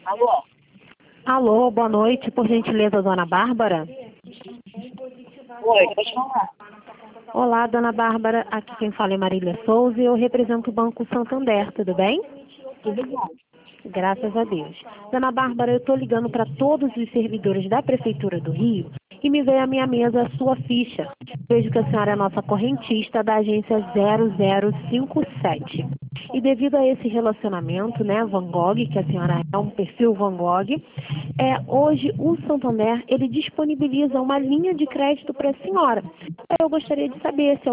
Alô? Alô, boa noite, por gentileza, dona Bárbara? Oi, pode falar. Olá, dona Bárbara, aqui quem fala é Marília Souza e eu represento o Banco Santander, tudo bem? Tudo bom? Graças a Deus. Dona Bárbara, eu estou ligando para todos os servidores da Prefeitura do Rio e me veio à minha mesa a sua ficha. Vejo que a senhora é nossa correntista da agência 0057. E devido a esse relacionamento, né, Van Gogh, que a senhora é um perfil Van Gogh, hoje o Santander, ele disponibiliza uma linha de crédito para a senhora. Eu gostaria de saber se